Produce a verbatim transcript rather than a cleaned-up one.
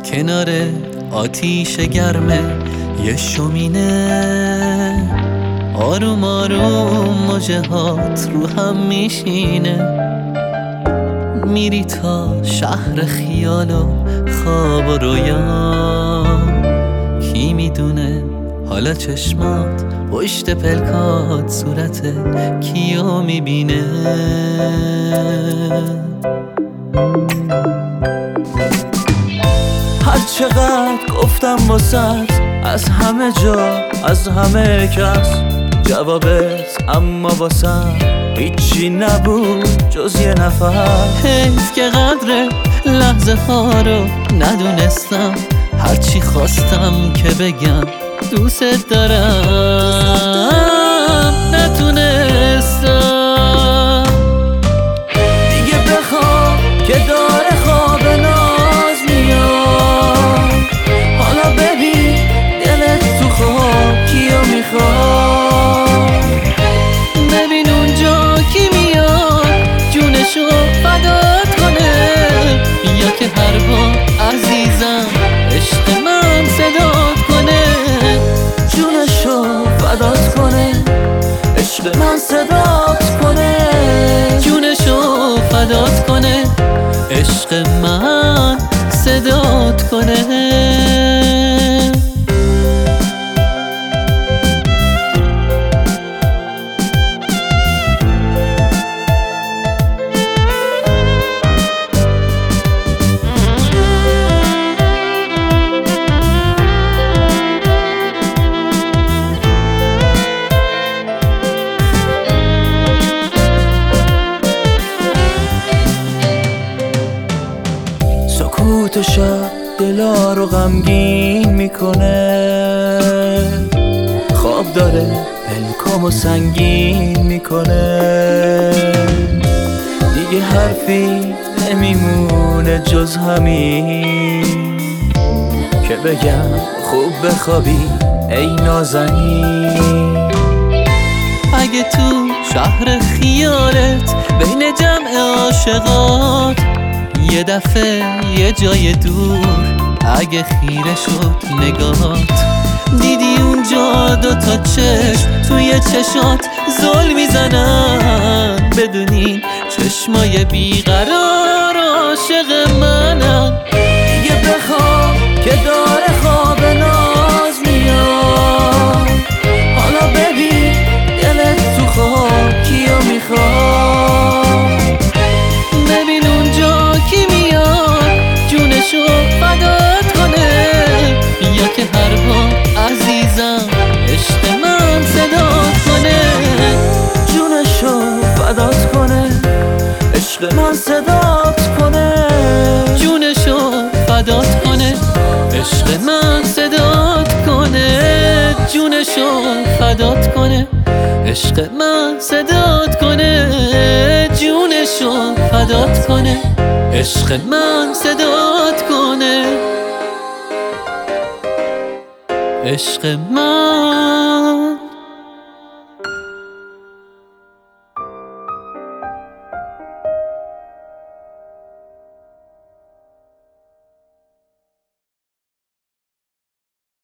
کنار آتیش گرمه یه شومینه، آروم آروم موجه هات رو هم میشینه. میری تا شهر خیال و خواب و رویا، کی میدونه حالا چشمات پشت پلکات صورت کیو میبینه. هر چقدر گفتم واسط از همه جا از همه کس جوابت، اما واسم هیچی نبود جز یه نفر. حیف که قدر لحظه ها رو ندونستم، هرچی خواستم که بگم دوست دارم نتونستم. دیگه بخواب که داره خواب ناز میاد، حالا ببین دلت تو خواب کیو میخواد. ببین اونجا کی میاد جونشو فدات کنه، یا که هر بار عزیزم عشق من صدات کنه. جونشو فدات کنه عشق من صدات کنه. جونشو فدات کنه عشق من صدات کنه. سکوت شب دلا رو غمگین میکنه، خواب داره پلکامو سنگین میکنه. دیگه حرفی نمیمونه جز همین که بگم خوب بخوابی ای نازنین. اگه تو شهر خیالت بین جمع عاشقات یه دفعه یه جای دور اگه خیره شد نگاهات، دیدی اونجا دوتا چشم توی چشات زل میزنن، بدونین چشمای بیقرار عاشق منن. دیگه بخواب که داره خواب ناز میاد، حالا ببین دلت تو خواب کیو میخواد. ببین اونجا کی میاد جونشو فدات کنه، یا که هر بار عزیزم عشق من صدات کنه. جونشو فدات کنه عشق من صدات کنه. جونشو فدات کنه عشق من صدات کنه. جونشو فدات کنه عشق من صدات کنه. جونشو فدات کنه عشق من صدات کنه. عشق من